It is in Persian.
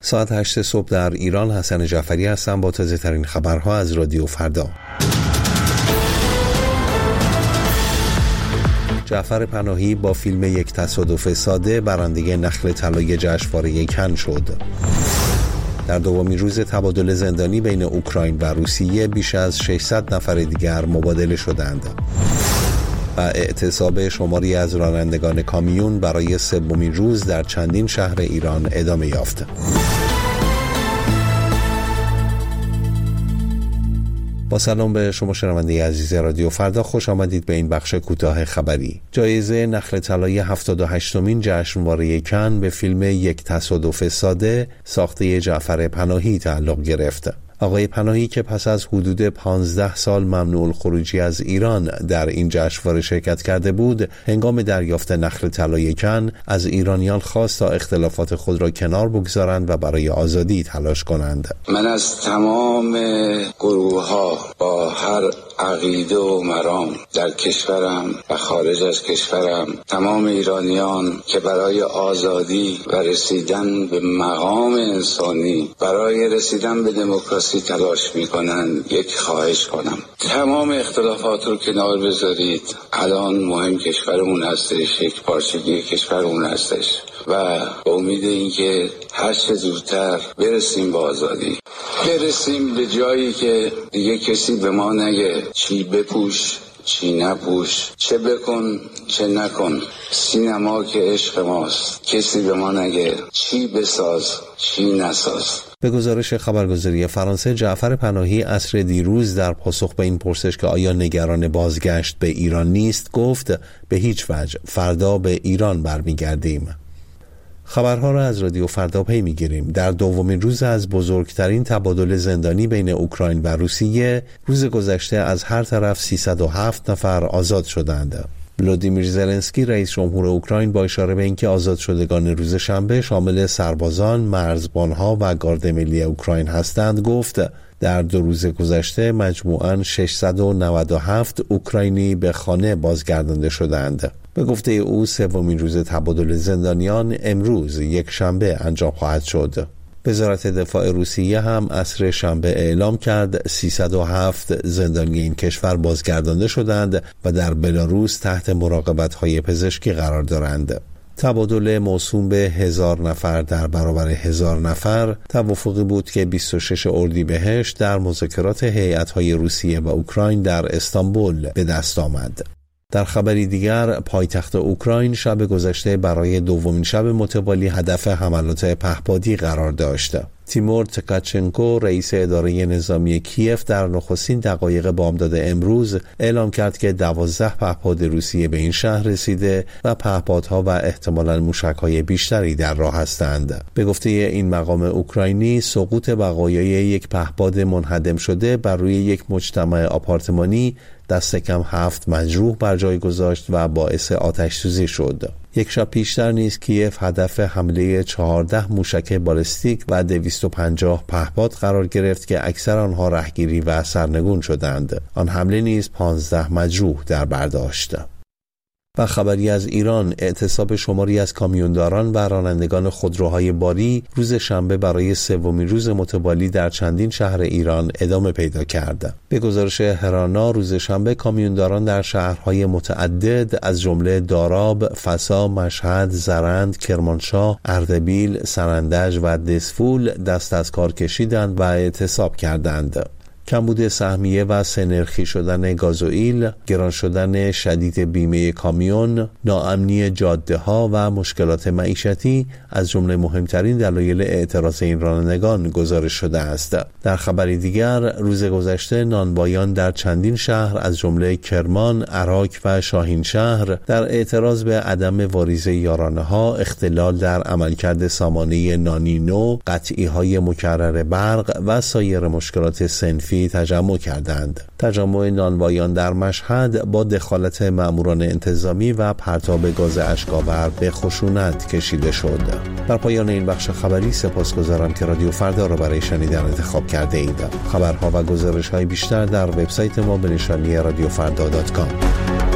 ساعت 8 صبح در ایران. حسن جعفری هستم با تازه ترین خبرها از رادیو فردا. جعفر پناهی با فیلم یک تصادف ساده برنده نخل طلای جشنواره کن شد. در دومین روز تبادل زندانی بین اوکراین و روسیه بیش از 600 نفر دیگر مبادله شدند و اعتصاب شماری از رانندگان کامیون برای سومین روز در چندین شهر ایران ادامه یافت. با سلام به شما شنونده عزیز رادیو فردا، خوش آمدید به این بخش کوتاه خبری. جایزه نخل طلای 78مین جشنواره کن به فیلم یک تصادف ساده ساخته جعفر پناهی تعلق گرفت. آقای پناهی که پس از حدود 15 سال ممنوع الخروجی از ایران در این جشنواره شرکت کرده بود، هنگام دریافت نخل طلای کن از ایرانیان خواست تا اختلافات خود را کنار بگذارند و برای آزادی تلاش کنند. من از تمام گروه‌ها با هر عقیده و مرام در کشورم و خارج از کشورم، تمام ایرانیان که برای آزادی و رسیدن به مقام انسانی، برای رسیدن به دموکراسی تلاش میکنن، یک خواهش کنم: تمام اختلافات رو کنار بذارید. الان مهم کشورمون هستش، یک پارچگی کشورمون هستش و با امید اینکه هر چه زودتر برسیم به آزادی، برسیم به جایی که دیگه کسی به ما نگه چی بپوش چی نپوش، چه بکن چه نکن. سینما که عشق ماست، کسی به ما نگه چی بساز چی نساز. به گزارش خبرگزاری فرانسه، جعفر پناهی عصر دیروز در پاسخ به این پرسش که آیا نگران بازگشت به ایران نیست، گفت به هیچ وجه، فردا به ایران برمیگردیم. خبرها را از رادیو فردا پی میگیریم. در دومین روز از بزرگترین تبادل زندانی بین اوکراین و روسیه، روز گذشته از هر طرف 307 نفر آزاد شدند. ولودیمیر زلنسکی رئیس جمهور اوکراین با اشاره به اینکه آزاد شدگان روز شنبه شامل سربازان، مرزبانها و گارد ملی اوکراین هستند، گفت در 2 روز گذشته مجموعاً 697 اوکراینی به خانه بازگردانده شدند. به گفته او سومین روز تبادل زندانیان امروز یک شنبه انجام خواهد شد. وزارت دفاع روسیه هم عصر شنبه اعلام کرد 307 زندانی این کشور بازگردانده شدند و در بلاروس تحت مراقبت‌های پزشکی قرار دارند. تبادل موسوم به 1000 نفر در برابر 1000 نفر توافقی بود که 26 اردیبهشت در مذاکرات هیئت‌های روسیه و اوکراین در استانبول به دست آمد. در خبری دیگر، پایتخت اوکراین شب گذشته برای دومین شب متوالی هدف حملات پهپادی قرار داشت. تیمور تکاچنکو رئیس اداره نظامی کیف در نخستین دقایق بامداد امروز اعلام کرد که 12 پهپاد روسیه به این شهر رسیده و پهپادها و احتمالاً موشک‌های بیشتری در راه هستند. به گفته این مقام اوکراینی، سقوط بقایای یک پهپاد منهدم شده بر روی یک مجتمع آپارتمانی دست کم 7 مجروح بر جای گذاشت و باعث آتش‌سوزی شد. یک شب پیشتر نیز کیف هدف حمله 14 موشک بالستیک و 250 پهپاد قرار گرفت که اکثر آنها رهگیری و سرنگون شدند. آن حمله نیز 15 مجروح در بر داشت. و خبری از ایران، اعتصاب شماری از کامیونداران و رانندگان خودروهای باری روز شنبه برای سومین روز متوالی در چندین شهر ایران ادامه پیدا کرد. به گزارش هرانا، روز شنبه کامیونداران در شهرهای متعدد از جمله داراب، فسا، مشهد، زرند، کرمانشاه، اردبیل، سرندج و دسفول دست از کار کشیدند و اعتصاب کردند. کمبود سهمیه و سه‌نرخی شدن گازوئیل، گران شدن شدید بیمه کامیون، ناامنی جاده‌ها و مشکلات معیشتی از جمله مهمترین دلایل اعتراض این رانندگان گزارش شده است. در خبری دیگر، روز گذشته نانوایان در چندین شهر از جمله کرمان، عراق و شاهین شهر در اعتراض به عدم واریز یارانه‌ها، اختلال در عملکرد سامانه نانی نو، قطعی‌های مکرر برق و سایر مشکلات صنفی تجمع کردند. تجمع نانوایان در مشهد با دخالت ماموران انتظامی و پرتاب گاز اشک‌آور به خشونت کشیده شد. در پایان این بخش خبری سپاسگزارم که رادیو فردا را برای شنیدن انتخاب کرده اید. خبرها و گزارش‌های بیشتر در وبسایت ما به نشانی radiofrda.com.